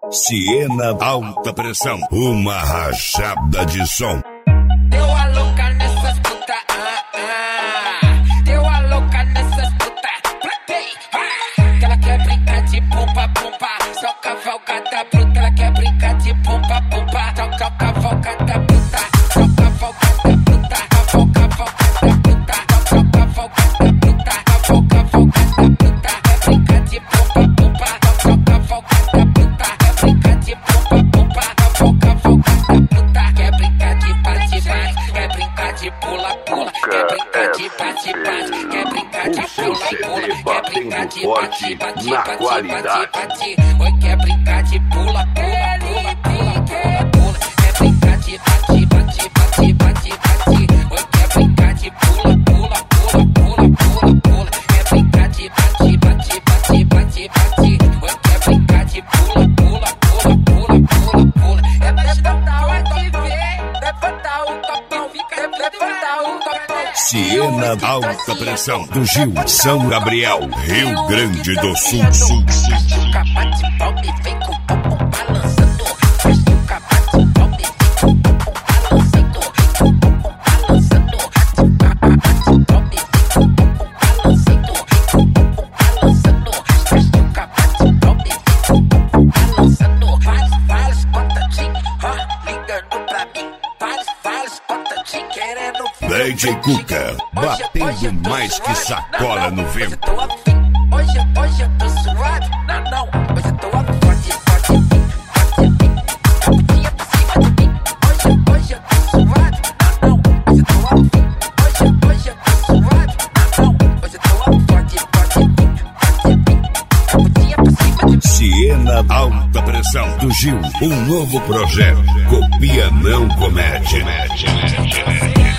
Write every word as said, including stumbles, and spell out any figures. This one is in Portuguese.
Siena alta pressão, uma rachada de som. Deu a louca nessas puta, ah, ah. Deu a louca nessas puta, platei, ah. Que ela quer brincar de pumpa, pumpa. Só cavalgada bruta, ela quer brincar de pumpa, pumpa. Só cavalgada bruta, só cavalgada bruta. Caval, cavalgada bruta, só cavalgada bruta. Caval, cavalgada bruta, quer brincar de pumpa, pumpa. Só cavalgada bruta, quer brincar de pumpa, pumpa. Caval, cavalgada bruta, quer brincar de bate, bate. Quer brincar de pula, pula. Quer brincar de bate, bate. Quer brincar de pula, pula. Quer brincar de bate, bate, bate, bate, bate. Oi, quer brincar de pula, pula, pula, pula, pula, pula. Quer brincar de bate, bate, bate, bate, bate. Oi, quer brincar de pula, pula, pula, pula, pula, pula. Quer brincar de bate, bate, bate, bate, bate. Oi, quer brincar de pula, pula, pula, pula, pula, pula. É levantar o que vem, levantar o copão, fica levantar o copão. Siena alta pressão do Gil, São Gabriel, Rio Grande do Sul, Sul, Sul. Bate palma e vem com o bumbum balançando. Faz o bate palma e vem com o bumbum balançando. Com o bumbum balançando. Bate palma e vem com o bumbum balançando. Com o bumbum balançando. Faz o bate palma e vem com o bumbum balançando. Vários, vários contatinhos, ó, ligando pra mim. Vários, vários contatinhos querendo ver. D J Cuca, batendo mais que sacola no vento. Hoje, hoje eu tô suado, não, não. Hoje eu tô forte, forte, forte. Caputinha por cima de mim. Hoje, hoje eu tô suado, não, não. Hoje eu tô afim. Hoje, hoje eu tô suado, não, não. Hoje eu tô forte, forte, forte. Caputinha por cima de mim. Siena alta pressão do Gil, um novo projeto. Copia não comete.